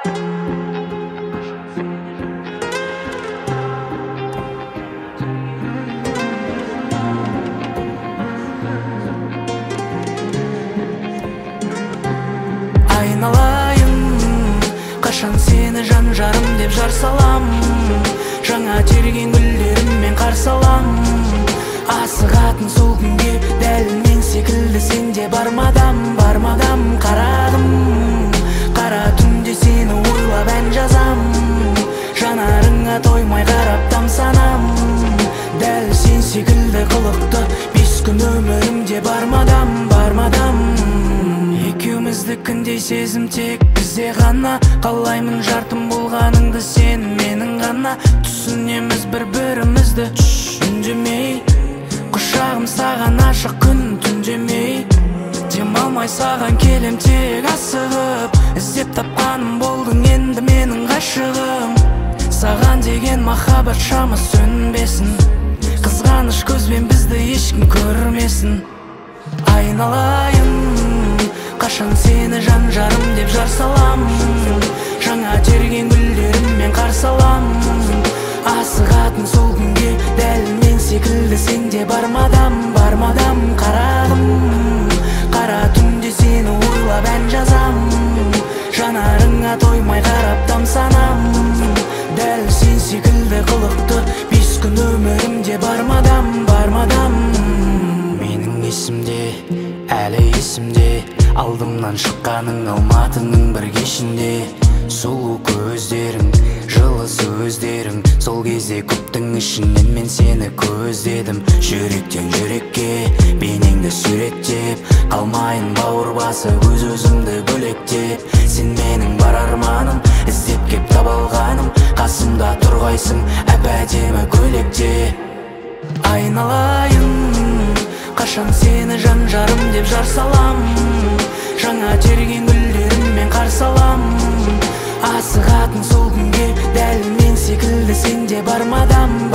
Айналайын, қашан сені жан жарым деп жар салам. Жаңа терген гүлдеріммен қарсы алам. Асығатын сол күнге дәл мен секілді сенде бармадам, бармадам. Қарадым, қара түнде сені ойлап ән жазам. Жанарыңа тоймай қарап тамсанам. Дәл сен секілді қылықты бес күн өмірімде бармадам, бармадам. Екеуміздікіндей сезім тек бізде ғана. Қалаймын жартым болғаныңды сен менің ғана. Түсінеміз бір-бірімізді үндемей. Құшағым саған ашық күн түндемей. Демалмай саған келем тек асығып. Іздеп тапқаным болдың енді менің ғашығым. Саған деген махаббат шамы сөнбесін. Қызғаныш көзбен бізді ешкім көрмесін. Айналайын, қашан сені жан жарым деп жар салам. Жаңа терген гүлдеріммен қарсы алам. Асығатын сол күнге дәл мен секілді сенде бармадам, бармадам. Қарадым, қара түнде сені ойлап ән жазам. Жанарыңа тоймай қарап тамсанам. Дәл сен секілді қылықты бес күн өмірімде бармадам, бармадам. Менің есімде, әлі есімде, алдымнан шыққаның Алматының бір кешінде. Сұлу көздерің, жылы сөздерің, сол кезде көптің ішінен мен сені көздедім. Жүректен жүрекке бейнеңді суреттеп, қалмайын бауыр басып өз-өзімді бөлектеп. Сен менің бар арманым, іздеп кеп таба алғаным. Қасымда тұрғайсың әп-әдемі көйлекте. Айналайын, қашан сені жан жарым деп жар салам. Жаңа терген гүлдеріммен қарсы алам. Асығатын сол күнге дәл мен секілді сенде бармадам,